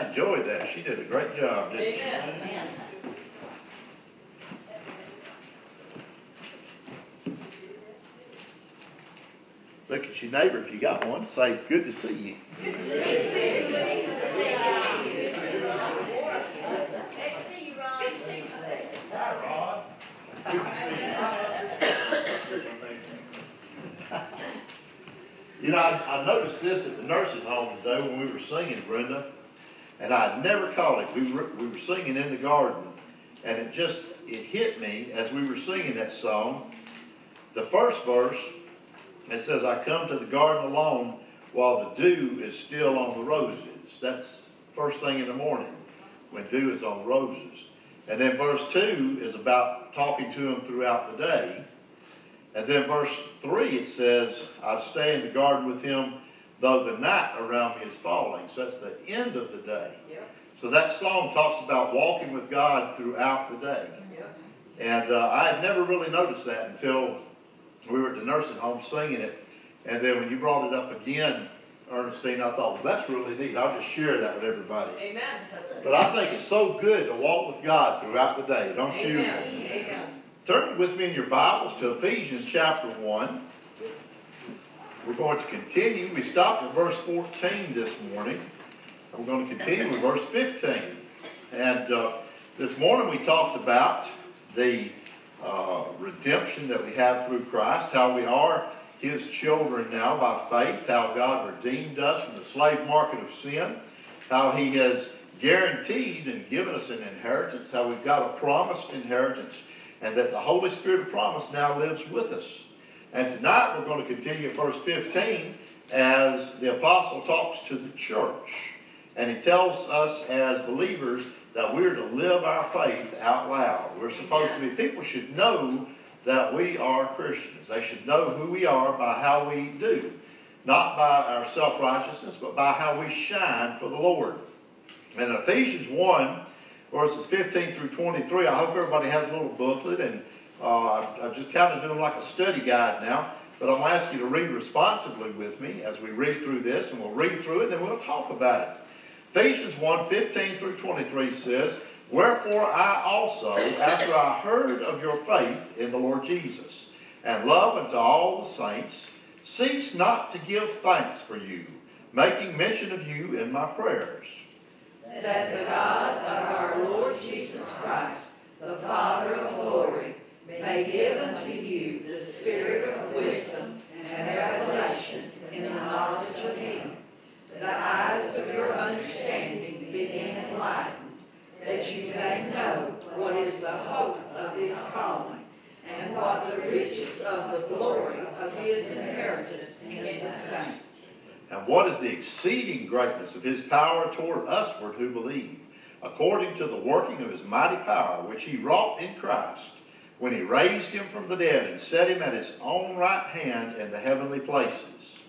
enjoyed that. She did a great job, didn't she? Amen. Look at your neighbor if you got one. Say, good to see you. Good to see you. Good to see you, Ron. Good to see you. Hi, Ron. Good to see you. You know, I noticed this at the nursing home today when we were singing, Brenda, and I'd never caught it. We were singing in the garden, and it hit me as we were singing that song. The first verse, it says, I come to the garden alone while the dew is still on the roses. That's first thing in the morning when dew is on the roses. And then verse 2 is about talking to him throughout the day. And then verse 3, it says, I stay in the garden with him though the night around me is falling. So that's the end of the day. Yep. So that song talks about walking with God throughout the day. Yep. And I had never really noticed that until we were at the nursing home singing it. And then when you brought it up again, Ernestine, I thought, well, that's really neat. I'll just share that with everybody. Amen. But I think it's so good to walk with God throughout the day, don't you? Amen. Turn with me in your Bibles to Ephesians chapter 1. We're going to continue. We stopped at verse 14 this morning. We're going to continue with verse 15. And this morning we talked about the redemption that we have through Christ, how we are his children now by faith, how God redeemed us from the slave market of sin, how he has guaranteed and given us an inheritance, how we've got a promised inheritance, and that the Holy Spirit of promise now lives with us. And tonight we're going to continue at verse 15 as the apostle talks to the church. And he tells us as believers that we're to live our faith out loud. We're supposed to be, people should know that we are Christians. They should know who we are by how we do. Not by our self-righteousness, but by how we shine for the Lord. And in Ephesians 1, verses 15 through 23, I hope everybody has a little booklet, and I'm just kind of doing like a study guide now, but I'm going to ask you to read responsively with me as we read through this, and we'll read through it, and then we'll talk about it. Ephesians 1, 15 through 23 says, Wherefore I also, after I heard of your faith in the Lord Jesus, and love unto all the saints, cease not to give thanks for you, making mention of you in my prayers. That the God of our Lord Jesus Christ, the Father of glory, may give unto you the spirit of wisdom and revelation in the knowledge of him, the eyes of your understanding being enlightened, that you may know what is the hope of his calling, and what the riches of the glory of his inheritance in the saints. And what is the exceeding greatness of his power toward usward who believe, according to the working of his mighty power, which he wrought in Christ, when he raised him from the dead and set him at his own right hand in the heavenly places.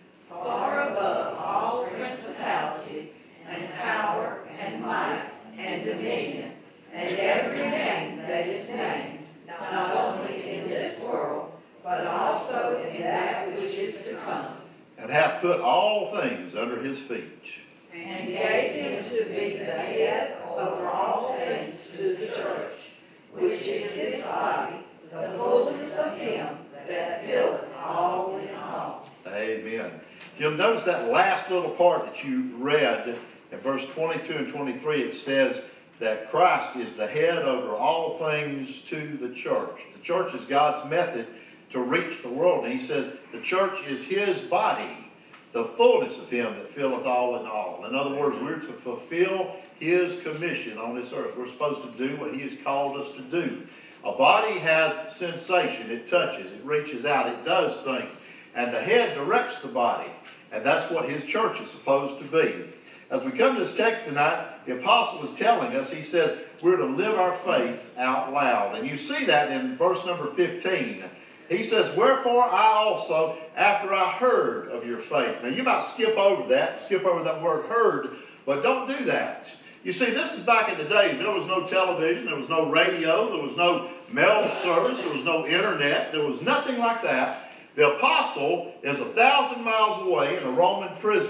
Far above all principality and power and might and dominion, and every name that is named, not only in this world, but also in that which is to come. And hath put all things under his feet. And gave him to be the head over all things to the church, which is his body, the fullness of him that filleth all in all. Amen. If you'll notice that last little part that you read in verse 22 and 23, it says that Christ is the head over all things to the church. The church is God's method to reach the world. And he says the church is his body, the fullness of him that filleth all in all. In other words, we're to fulfill his commission on this earth. We're supposed to do what he has called us to do. A body has sensation. It touches. It reaches out. It does things. And the head directs the body. And that's what his church is supposed to be. As we come to this text tonight, the apostle is telling us, he says, we're to live our faith out loud. And you see that in verse number 15. He says, Wherefore I also, after I heard of your faith. Now you might skip over that word heard, but don't do that. You see, this is back in the days. There was no television, there was no radio, there was no mail service, there was no internet, there was nothing like that. The apostle is 1,000 miles away in a Roman prison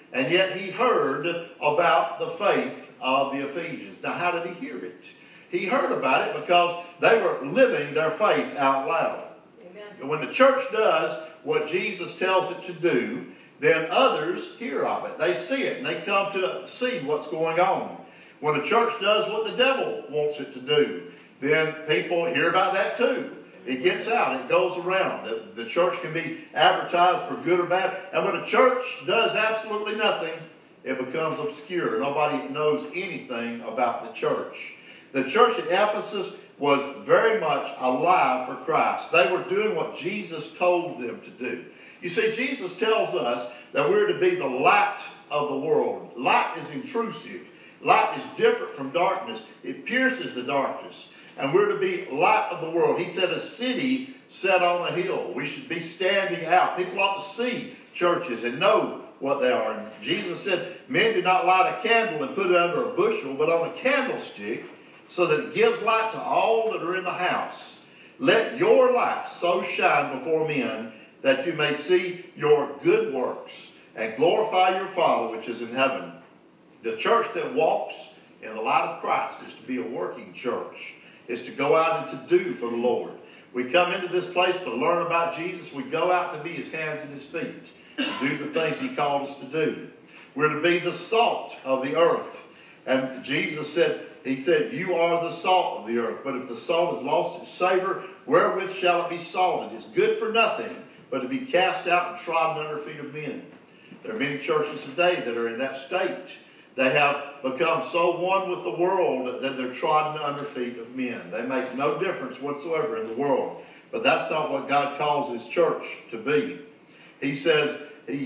And yet he heard about the faith of the Ephesians. Now, how did he hear it? He heard about it because they were living their faith out loud. Amen. And when the church does what Jesus tells it to do, then others hear of it. They see it, and they come to see what's going on. When the church does what the devil wants it to do, then people hear about that too. It gets out. It goes around. The church can be advertised for good or bad. And when a church does absolutely nothing, it becomes obscure. Nobody knows anything about the church. The church at Ephesus was very much alive for Christ. They were doing what Jesus told them to do. You see, Jesus tells us that we're to be the light of the world. Light is intrusive. Light is different from darkness. It pierces the darkness. And we're to be light of the world. He said a city set on a hill. We should be standing out. People ought to see churches and know what they are. And Jesus said, men do not light a candle and put it under a bushel, but on a candlestick, so that it gives light to all that are in the house. Let your light so shine before men that you may see your good works and glorify your Father which is in heaven. The church that walks in the light of Christ is to be a working church. Is to go out and to do for the Lord. We come into this place to learn about Jesus. We go out to be his hands and his feet. To do the things he called us to do. We're to be the salt of the earth. And Jesus said, he said, you are the salt of the earth. But if the salt has lost its savor, wherewith shall it be salted? It's good for nothing, but to be cast out and trodden under feet of men. There are many churches today that are in that state. They have become so one with the world that they're trodden under feet of men. They make no difference whatsoever in the world. But that's not what God calls his church to be. He said,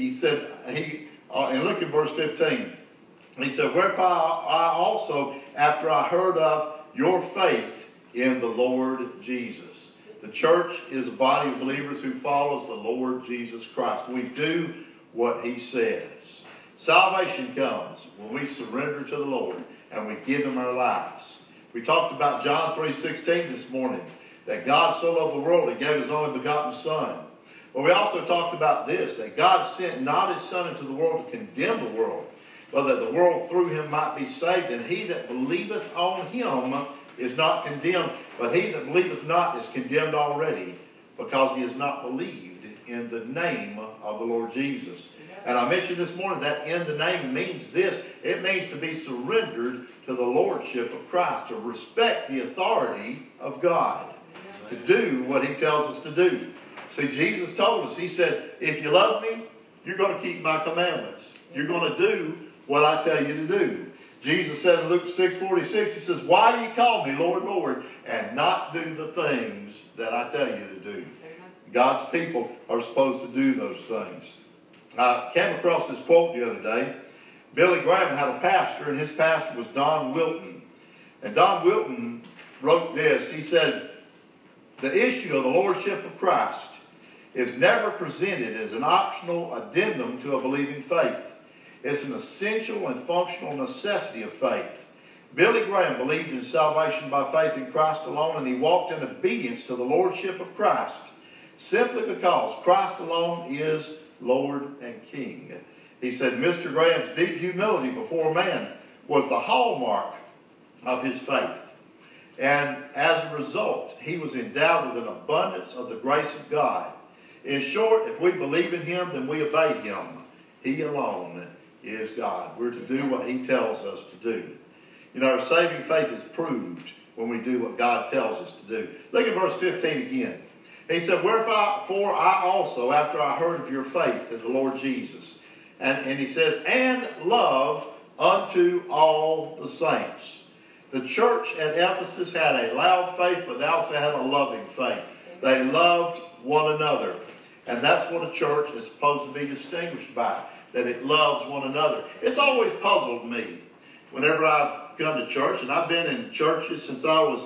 and look at verse 15. He said, wherefore I also, after I heard of your faith in the Lord Jesus. The church is a body of believers who follows the Lord Jesus Christ. We do what he says. Salvation comes when we surrender to the Lord and we give him our lives. We talked about John 3:16 this morning, that God so loved the world he gave his only begotten Son. But we also talked about this, that God sent not his Son into the world to condemn the world, but that the world through him might be saved. And he that believeth on him is not condemned, but he that believeth not is condemned already, because he has not believed in the name of the Lord Jesus. And I mentioned this morning that in the name means this. It means to be surrendered to the lordship of Christ, to respect the authority of God, to do what he tells us to do. See, Jesus told us, he said, if you love me, you're going to keep my commandments. You're going to do what I tell you to do. Jesus said in Luke 6:46, he says, why do you call me Lord, Lord, and not do the things that I tell you to do? God's people are supposed to do those things. I came across this quote the other day. Billy Graham had a pastor, and his pastor was Don Wilton. And Don Wilton wrote this. He said, the issue of the lordship of Christ is never presented as an optional addendum to a believing faith. It's an essential and functional necessity of faith. Billy Graham believed in salvation by faith in Christ alone, and he walked in obedience to the lordship of Christ, simply because Christ alone is Lord and King. He said Mr. Graham's deep humility before man was the hallmark of his faith. And as a result, he was endowed with an abundance of the grace of God. In short, if we believe in him, then we obey him. He alone is God. We're to do what he tells us to do. You know, our saving faith is proved when we do what God tells us to do. Look at verse 15 again. He said, wherefore I also, after I heard of your faith in the Lord Jesus. And he says, and love unto all the saints. The church at Ephesus had a loud faith, but they also had a loving faith. They loved one another. And that's what a church is supposed to be distinguished by, that it loves one another. It's always puzzled me whenever I've come to church, and I've been in churches since I was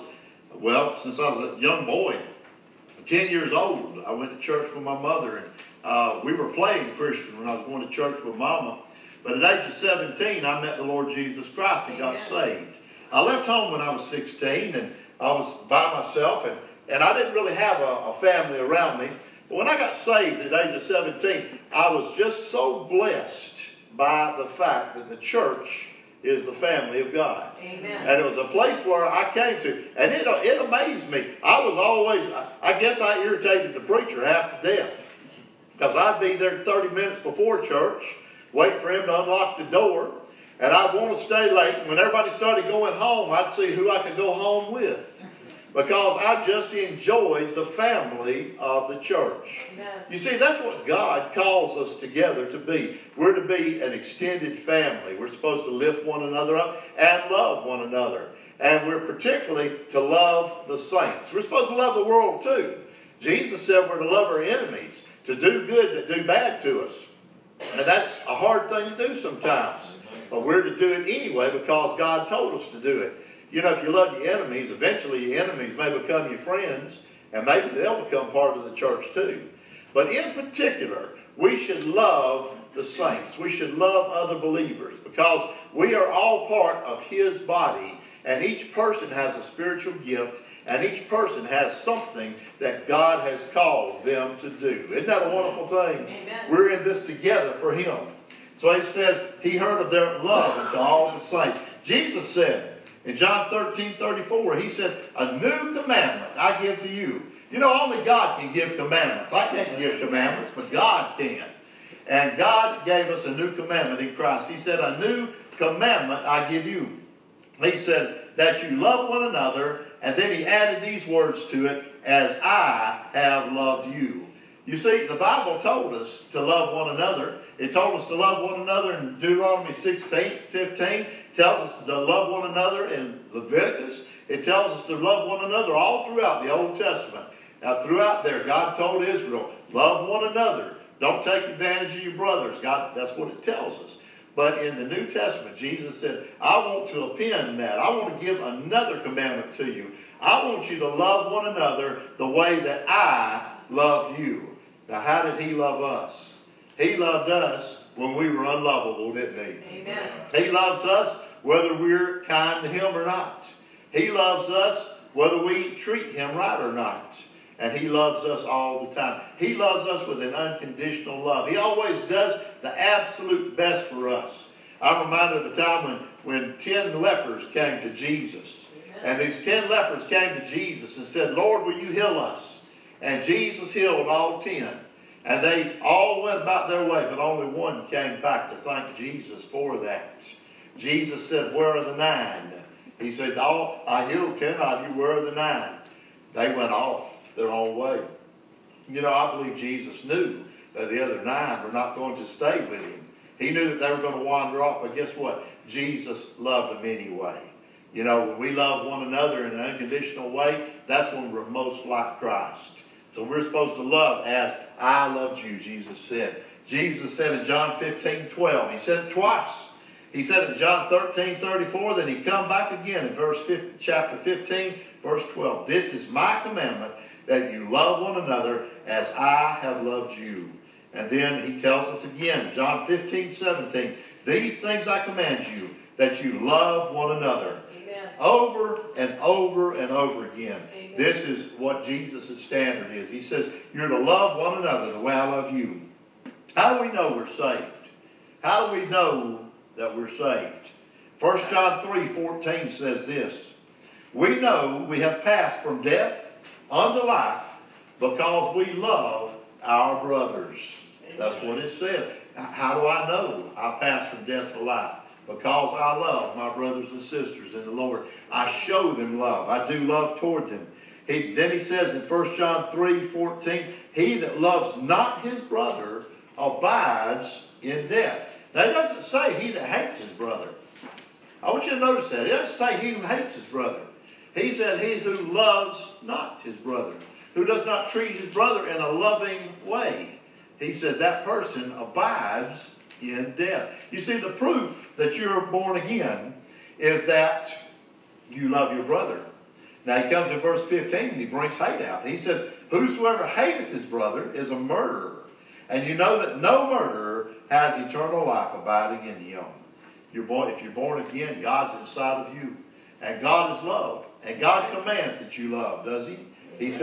a young boy. 10 years old, I went to church with my mother, and we were playing Christian when I was going to church with Mama. But at the age of 17, I met the Lord Jesus Christ and got saved. I left home when I was 16, and I was by myself, and I didn't really have a family around me. But when I got saved at the age of 17, I was just so blessed by the fact that the church is the family of God. Amen. And it was a place where I came to, and it amazed me. I was always, I guess I irritated the preacher half to death. Because I'd be there 30 minutes before church, waiting for him to unlock the door, and I'd want to stay late. And when everybody started going home, I'd see who I could go home with. Because I just enjoyed the family of the church. Amen. You see, that's what God calls us together to be. We're to be an extended family. We're supposed to lift one another up and love one another. And we're particularly to love the saints. We're supposed to love the world too. Jesus said we're to love our enemies, to do good that do bad to us. And that's a hard thing to do sometimes. But we're to do it anyway because God told us to do it. You know, if you love your enemies, eventually your enemies may become your friends, and maybe they'll become part of the church too. But in particular, we should love the saints. We should love other believers because we are all part of His body, and each person has a spiritual gift, and each person has something that God has called them to do. Isn't that a wonderful thing? Amen. We're in this together for Him. So He says He heard of their love unto all the saints. Jesus said, in John 13:34, He said, a new commandment I give to you. You know, only God can give commandments. I can't give commandments, but God can. And God gave us a new commandment in Christ. He said, a new commandment I give you. He said, that you love one another, and then He added these words to it, as I have loved you. You see, the Bible told us to love one another. It told us to love one another in Deuteronomy 6:15. Tells us to love one another in Leviticus. It tells us to love one another all throughout the Old Testament. Now, throughout there, God told Israel, love one another. Don't take advantage of your brothers. God, that's what it tells us. But in the New Testament, Jesus said, I want to append that. I want to give another commandment to you. I want you to love one another the way that I love you. Now, how did He love us? He loved us when we were unlovable, didn't He? Amen. He loves us whether we're kind to Him or not. He loves us whether we treat Him right or not. And He loves us all the time. He loves us with an unconditional love. He always does the absolute best for us. I'm reminded of a time when 10 lepers came to Jesus. And these 10 lepers came to Jesus and said, Lord, will you heal us? And Jesus healed all 10. And they all went about their way, but only one came back to thank Jesus for that. Jesus said, where are the 9? He said, I healed 10 of you, where are the 9? They went off their own way. You know, I believe Jesus knew that the other 9 were not going to stay with Him. He knew that they were going to wander off, but guess what? Jesus loved them anyway. You know, when we love one another in an unconditional way, that's when we're most like Christ. So we're supposed to love as I loved you, Jesus said. Jesus said in John 15:12, He said it twice. He said in John 13:34, then He come back again in chapter 15, verse 12. This is my commandment, that you love one another as I have loved you. And then He tells us again, John 15:17, these things I command you, that you love one another. Amen. Over and over and over again. Amen. This is what Jesus' standard is. He says, you're to love one another the way I love you. How do we know we're saved? How do we know that we're saved? 1 John 3:14 says this, we know we have passed from death unto life because we love our brothers. That's what it says. How do I know I passed from death to life? Because I love my brothers and sisters in the Lord. I show them love. I do love toward them. Then he says in 1 John 3:14, he that loves not his brother abides in death. Now, it doesn't say he that hates his brother. I want you to notice that. It doesn't say he who hates his brother. He said he who loves not his brother, who does not treat his brother in a loving way. He said that person abides in death. You see, the proof that you're born again is that you love your brother. Now he comes in verse 15 and he brings hate out. He says, whosoever hateth his brother is a murderer. And you know that no murderer has eternal life abiding in him. If you're born again, God's inside of you. And God is love. And God commands that you love, does He? He says,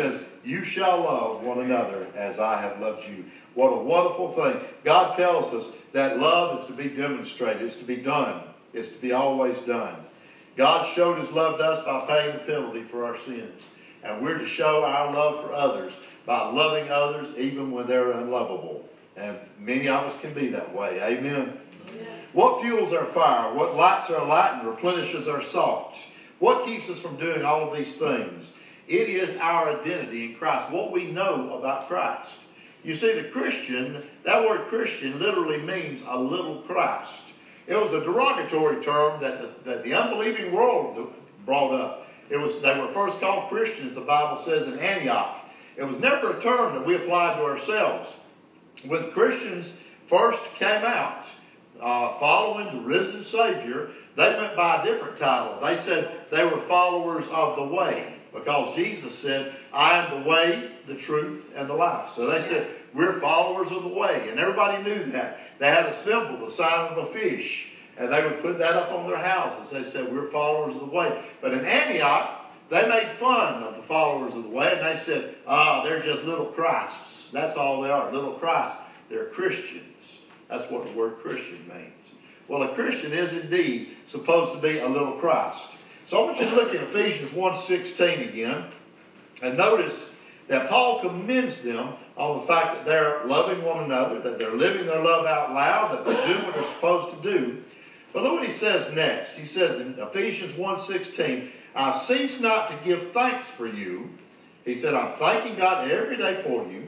you shall love one another as I have loved you. What a wonderful thing. God tells us that love is to be demonstrated. It's to be done. It's to be always done. God showed his love to us by paying the penalty for our sins. And we're to show our love for others by loving others even when they're unlovable. And many of us can be that way. Amen. What fuels our fire? What lights our light and replenishes our salt? What keeps us from doing all of these things? It is our identity in Christ, what we know about Christ. You see, the Christian, that word Christian literally means a little Christ. It was a derogatory term that the unbelieving world brought up. They were first called Christians, the Bible says, in Antioch. It was never a term that we applied to ourselves. When Christians first came out, following the risen Savior, they went by a different title. They said they were followers of the way, because Jesus said, I am the way, the truth, and the life. So they said, we're followers of the way. And everybody knew that. They had a symbol, the sign of a fish. And they would put that up on their houses. They said, we're followers of the way. But in Antioch, they made fun of the followers of the way. And they said, they're just little Christs. That's all they are, little Christs. They're Christians. That's what the word Christian means. Well, a Christian is indeed supposed to be a little Christ. So I want you to look at Ephesians 1:16 again. And notice that Paul commends them on the fact that they're loving one another, that they're living their love out loud, that they're doing what they're supposed to do. But look what he says next. He says in Ephesians 1:16, I cease not to give thanks for you. He said, I'm thanking God every day for you.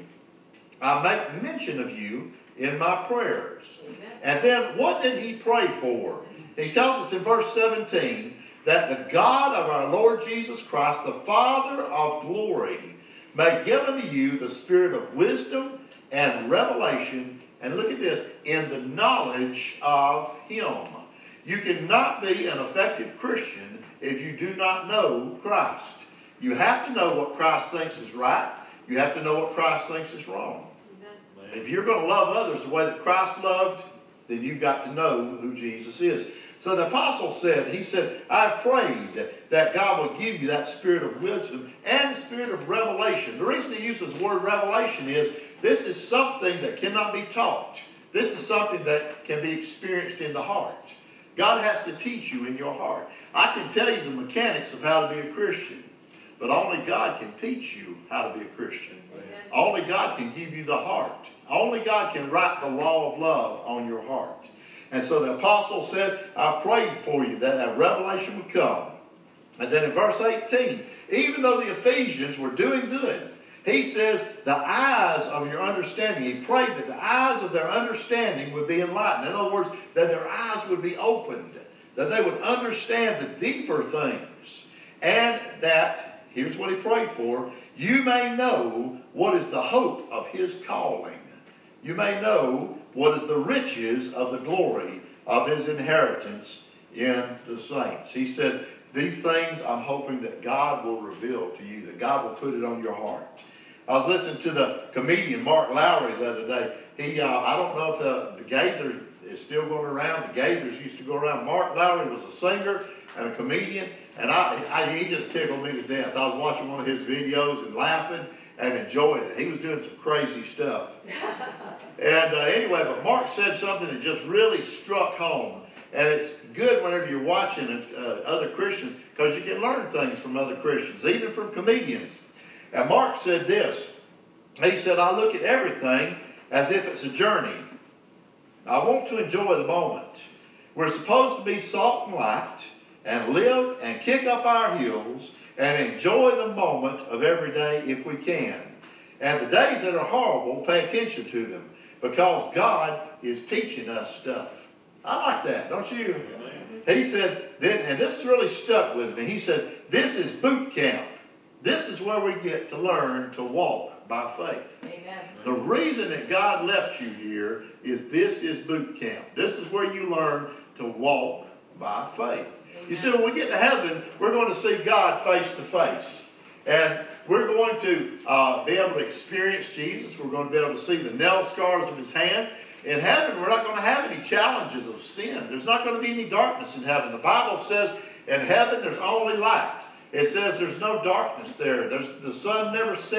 I make mention of you in my prayers. Amen. And then what did he pray for? He tells us in verse 17 that the God of our Lord Jesus Christ, the Father of glory, may give unto you the spirit of wisdom and revelation, and look at this, in the knowledge of him. You cannot be an effective Christian if you do not know Christ. You have to know what Christ thinks is right. You have to know what Christ thinks is wrong. Amen. If you're going to love others the way that Christ loved, then you've got to know who Jesus is. So the apostle said, he said, I've prayed that God will give you that spirit of wisdom and the spirit of revelation. The reason he uses the word revelation is this is something that cannot be taught. This is something that can be experienced in the heart. God has to teach you in your heart. I can tell you the mechanics of how to be a Christian, but only God can teach you how to be a Christian. Amen. Only God can give you the heart. Only God can write the law of love on your heart. And so the apostle said, I prayed for you that that revelation would come. And then in verse 18, even though the Ephesians were doing good, he says, the eyes of your understanding. He prayed that the eyes of their understanding would be enlightened. In other words, that their eyes would be opened, that they would understand the deeper things. And that, here's what he prayed for, you may know what is the hope of his calling. You may know what is the riches of the glory of his inheritance in the saints. He said, these things I'm hoping that God will reveal to you, that God will put it on your heart. I was listening to the comedian Mark Lowry the other day. I don't know if the Gaithers is still going around. The Gaithers used to go around. Mark Lowry was a singer and a comedian, and he just tickled me to death. I was watching one of his videos and laughing and enjoying it. He was doing some crazy stuff. And anyway, but Mark said something that just really struck home. And it's good whenever you're watching other Christians, because you can learn things from other Christians, even from comedians. And Mark said this. He said, I look at everything as if it's a journey. I want to enjoy the moment. We're supposed to be salt and light and live and kick up our heels and enjoy the moment of every day if we can. And the days that are horrible, pay attention to them, because God is teaching us stuff. I like that, don't you? Amen. He said, and this really stuck with me. He said, this is boot camp. This is where we get to learn to walk by faith. Amen. The reason that God left you here is this is boot camp. This is where you learn to walk by faith. Amen. You see, when we get to heaven, we're going to see God face to face. And we're going to be able to experience Jesus. We're going to be able to see the nail scars of his hands. In heaven, we're not going to have any challenges of sin. There's not going to be any darkness in heaven. The Bible says in heaven there's only light. It says there's no darkness there. The sun never sets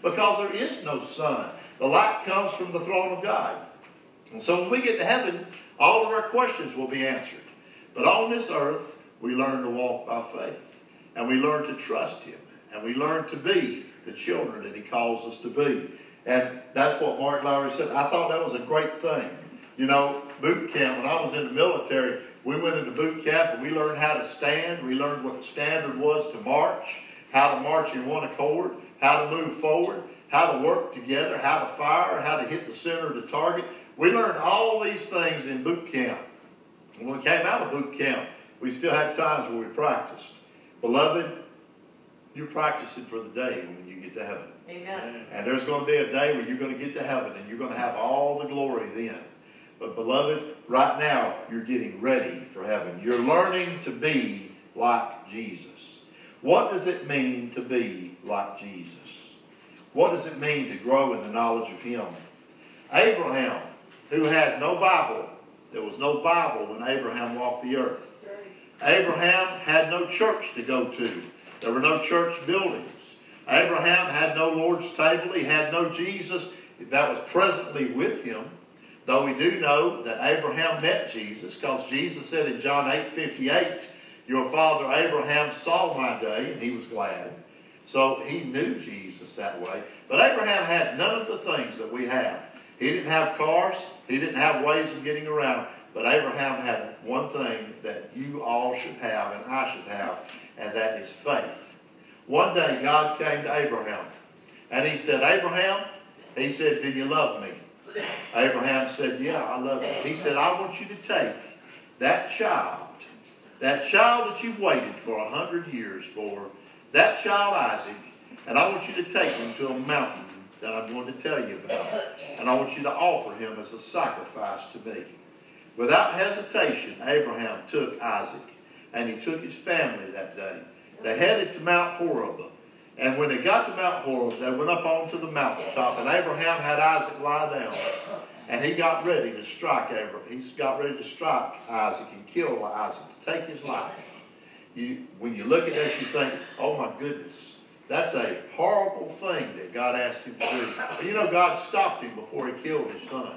because there is no sun. The light comes from the throne of God. And so when we get to heaven, all of our questions will be answered. But on this earth, we learn to walk by faith. And we learn to trust Him. And we learn to be the children that He calls us to be. And that's what Mark Lowry said. I thought that was a great thing. You know, boot camp, when I was in the military, we went into boot camp and we learned how to stand. We learned what the standard was to march, how to march in one accord, how to move forward, how to work together, how to fire, how to hit the center of the target. We learned all these things in boot camp. And when we came out of boot camp, we still had times where we practiced. Beloved, you're practicing for the day when you get to heaven. Amen. And there's going to be a day where you're going to get to heaven and you're going to have all the glory then. But beloved, right now you're getting ready for heaven. You're learning to be like Jesus. What does it mean to be like Jesus? What does it mean to grow in the knowledge of Him? Abraham, who had no Bible. There was no Bible when Abraham walked the earth. Abraham had no church to go to. There were no church buildings. Abraham had no Lord's table. He had no Jesus that was presently with him. Though we do know that Abraham met Jesus, because Jesus said in John 8:58, your father Abraham saw my day, and he was glad. So he knew Jesus that way. But Abraham had none of the things that we have. He didn't have cars. He didn't have ways of getting around. But Abraham had one thing that you all should have and I should have, and that is faith. One day God came to Abraham, and He said, Abraham, He said, do you love me? Abraham said, yeah, I love you. He said, I want you to take that child that you've waited for 100 years for, that child Isaac, and I want you to take him to a mountain that I'm going to tell you about. And I want you to offer him as a sacrifice to me. Without hesitation, Abraham took Isaac, and he took his family that day. They headed to Mount Horeb. And when they got to Mount Horeb, they went up onto the mountaintop, and Abraham had Isaac lie down. And he got ready to strike Isaac and kill Isaac, to take his life. When you look at that, you think, oh my goodness, that's a horrible thing that God asked him to do. But you know, God stopped him before he killed his son.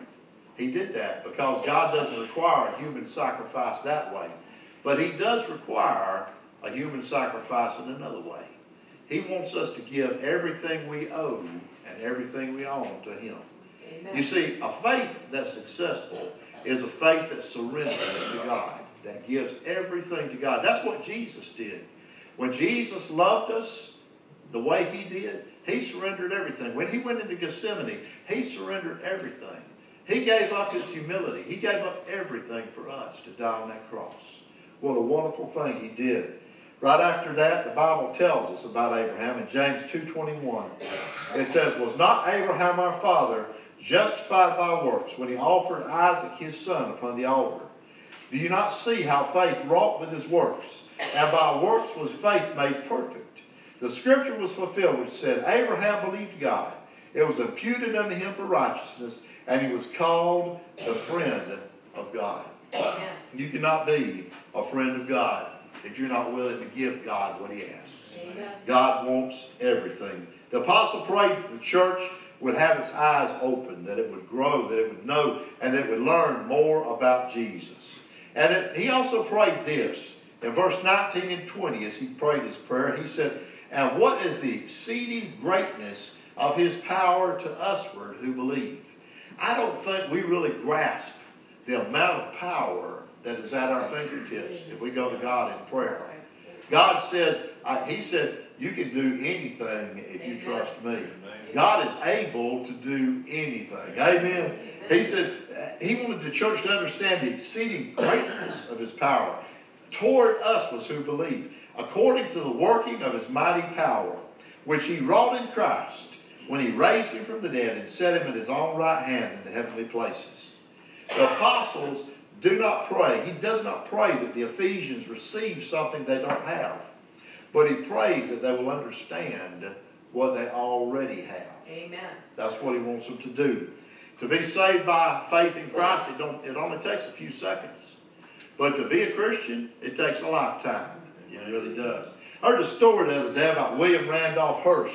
He did that because God doesn't require a human sacrifice that way. But He does require a human sacrifice in another way. He wants us to give everything we owe and everything we own to Him. Amen. You see, a faith that's successful is a faith that surrenders to God, that gives everything to God. That's what Jesus did. When Jesus loved us the way He did, He surrendered everything. When He went into Gethsemane, He surrendered everything. He gave up His humility. He gave up everything for us to die on that cross. What a wonderful thing He did. Right after that, the Bible tells us about Abraham in James 2:21. It says, was not Abraham our father justified by works when he offered Isaac his son upon the altar? Do you not see how faith wrought with his works? And by works was faith made perfect. The scripture was fulfilled which said, Abraham believed God. It was imputed unto him for righteousness, and he was called the friend of God. Amen. You cannot be a friend of God if you're not willing to give God what He asks. Amen. God wants everything. The apostle prayed that the church would have its eyes open, that it would grow, that it would know, and that it would learn more about Jesus. And he also prayed this. In verse 19 and 20, as he prayed his prayer, he said, and what is the exceeding greatness of His power to usward who believe? I don't think we really grasp the amount of power that is at our fingertips if we go to God in prayer. God says, He said, you can do anything if you trust me. God is able to do anything. Amen. He said, He wanted the church to understand the exceeding greatness of His power toward us who believe, according to the working of His mighty power, which He wrought in Christ, when He raised Him from the dead and set Him at His own right hand in the heavenly places. The apostles do not pray. He does not pray that the Ephesians receive something they don't have. But he prays that they will understand what they already have. Amen. That's what he wants them to do. To be saved by faith in Christ, it only takes a few seconds. But to be a Christian, it takes a lifetime. It really does. I heard a story the other day about William Randolph Hearst.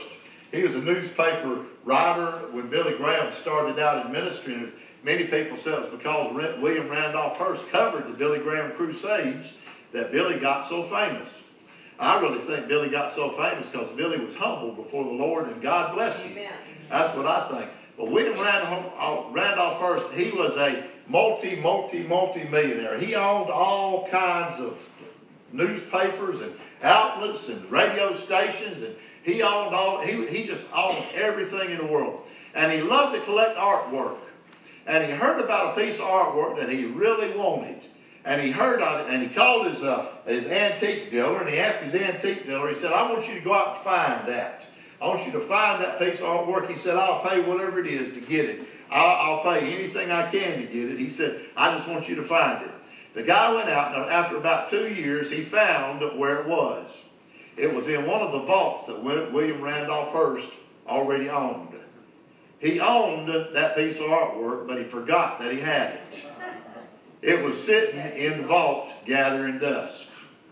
He was a newspaper writer when Billy Graham started out in ministry. And many people say it was because William Randolph Hearst covered the Billy Graham crusades that Billy got so famous. I really think Billy got so famous because Billy was humble before the Lord and God blessed him. Amen. That's what I think. But William Randolph Hearst, he was a multi-millionaire. He owned all kinds of newspapers and outlets and radio stations, and he just owned everything in the world. And he loved to collect artwork. And he heard about a piece of artwork that he really wanted. And he heard of it, and he called his antique dealer, and he asked his antique dealer, he said, I want you to go out and find that. I want you to find that piece of artwork. He said, I'll pay whatever it is to get it. I'll pay anything I can to get it. He said, I just want you to find it. The guy went out, and after about 2 years, he found where it was. It was in one of the vaults that William Randolph Hearst already owned. He owned that piece of artwork, but he forgot that he had it. It was sitting in the vault gathering dust.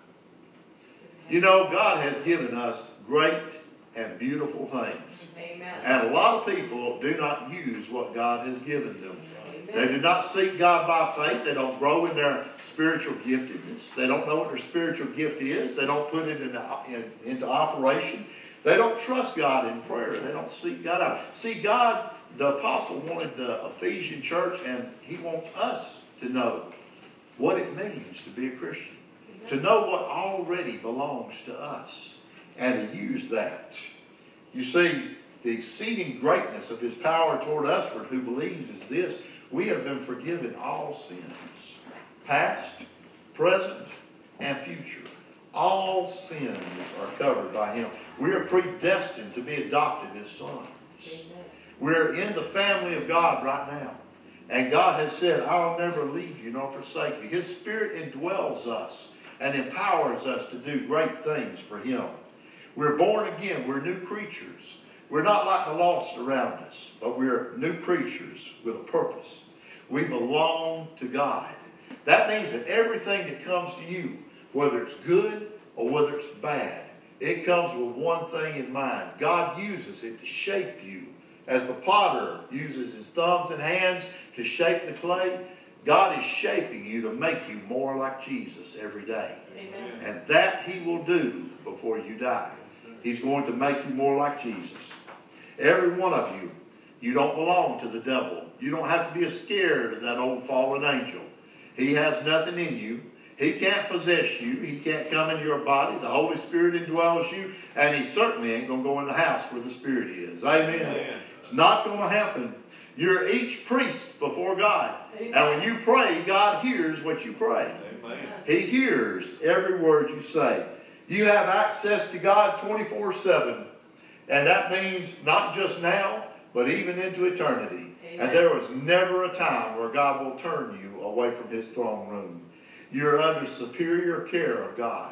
You know, God has given us great and beautiful things. Amen. And a lot of people do not use what God has given them. They do not seek God by faith. They don't grow in their spiritual giftedness. They don't know what their spiritual gift is. They don't put it into operation. They don't trust God in prayer. They don't seek God out. See, God, the apostle wanted the Ephesian church, and he wants us to know what it means to be a Christian. To know what already belongs to us. And to use that. You see, the exceeding greatness of his power toward usward who believes is this: we have been forgiven all sins, past, present, and future. All sins are covered by him. We are predestined to be adopted as sons. Amen. We're in the family of God right now. And God has said, I'll never leave you nor forsake you. His Spirit indwells us and empowers us to do great things for him. We're born again. We're new creatures. We're not like the lost around us, but we're new creatures with a purpose. We belong to God. That means that everything that comes to you, whether it's good or whether it's bad, it comes with one thing in mind. God uses it to shape you. As the potter uses his thumbs and hands to shape the clay, God is shaping you to make you more like Jesus every day. Amen. And that he will do before you die. He's going to make you more like Jesus. Every one of you, you don't belong to the devil. You don't have to be scared of that old fallen angel. He has nothing in you. He can't possess you. He can't come into your body. The Holy Spirit indwells you. And he certainly ain't going to go in the house where the Spirit is. Amen. Amen. It's not going to happen. You're each priest before God. Amen. And when you pray, God hears what you pray. Amen. He hears every word you say. You have access to God 24/7. And that means not just now, but even into eternity. Amen. And there was never a time where God will turn you away from his throne room. You're under superior care of God.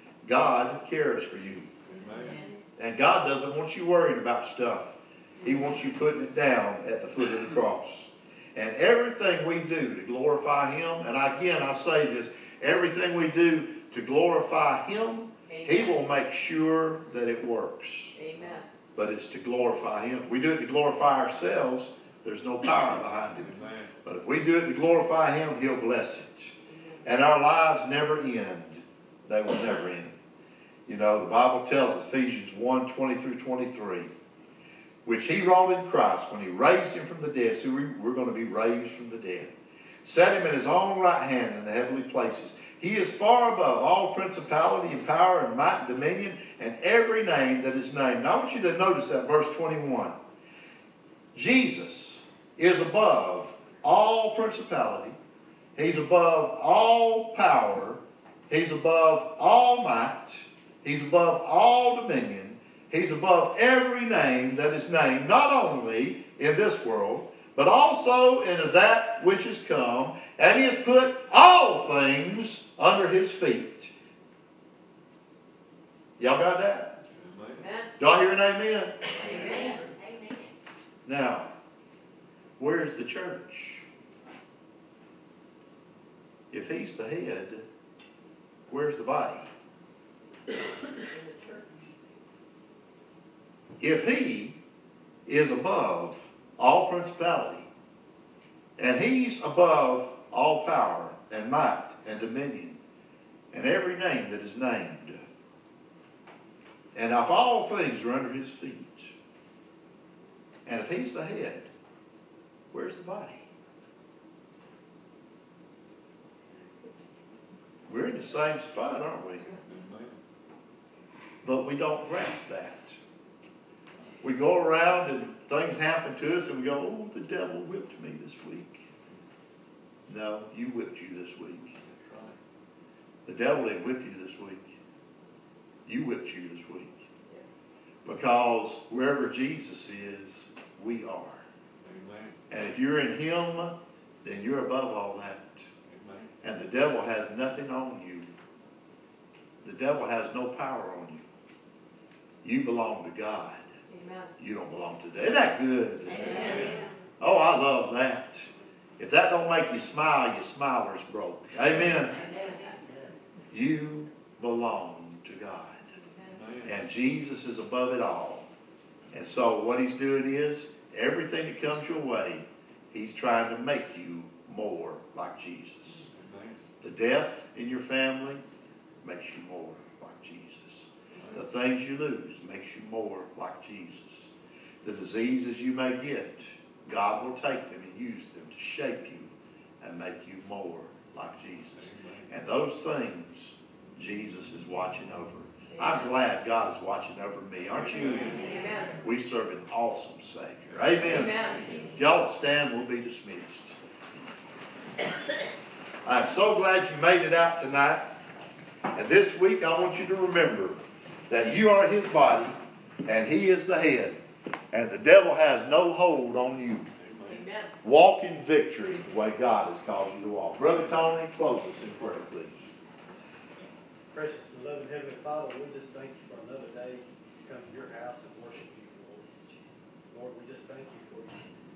God cares for you. Amen. And God doesn't want you worrying about stuff. He wants you putting it down at the foot of the cross. And everything we do to glorify him, and again I say this, everything we do to glorify him, he will make sure that it works. Amen. But it's to glorify him. We do it to glorify ourselves, there's no power behind it. Amen. But if we do it to glorify him, he'll bless it. And our lives never end. They will never end. You know, the Bible tells us, Ephesians 1:20-23, which he wrought in Christ when he raised him from the dead. So we're going to be raised from the dead. Set him at his own right hand in the heavenly places. He is far above all principality and power and might and dominion and every name that is named. Now I want you to notice that verse 21. Jesus is above all principality. He's above all power. He's above all might. He's above all dominion. He's above every name that is named, not only in this world, but also into that which is come. And he has put all things under his feet. Y'all got that? Amen. Y'all hear an amen? Amen. Amen. Now, where's the church? If he's the head, where's the body? if he is above all principality, and he's above all power and might and dominion, and every name that is named, and if all things are under his feet, and if he's the head, where's the body? We're in the same spot, aren't we? But we don't grasp that. We go around and things happen to us and we go, oh, the devil whipped me this week. No, you whipped you this week. The devil didn't whip you this week. You whipped you this week. Because wherever Jesus is, we are. Amen. And if you're in him, then you're above all that. Amen. And the devil has nothing on you. The devil has no power on you. You belong to God. Amen. You don't belong to the devil. Isn't that good? Amen. Oh, I love that. If that don't make you smile, your smiler's broke. Amen. Amen. You belong to God. Amen. And Jesus is above it all. And so what he's doing is, everything that comes your way, he's trying to make you more like Jesus. Amen. The death in your family makes you more like Jesus. The things you lose makes you more like Jesus. The diseases you may get, God will take them and use them to shape you and make you more like Jesus. Amen. And those things, Jesus is watching over. I'm glad God is watching over me. Aren't you? Amen. We serve an awesome Savior. Amen. Amen. Y'all stand, we'll be dismissed. I'm so glad you made it out tonight. And this week I want you to remember that you are his body and he is the head. And the devil has no hold on you. Amen. Walk in victory the way God has called you to walk. Brother Tony, close us in prayer, please. Precious and loving Heavenly Father, we just thank you for another day to come to your house and worship you, Lord. Lord, we just thank you for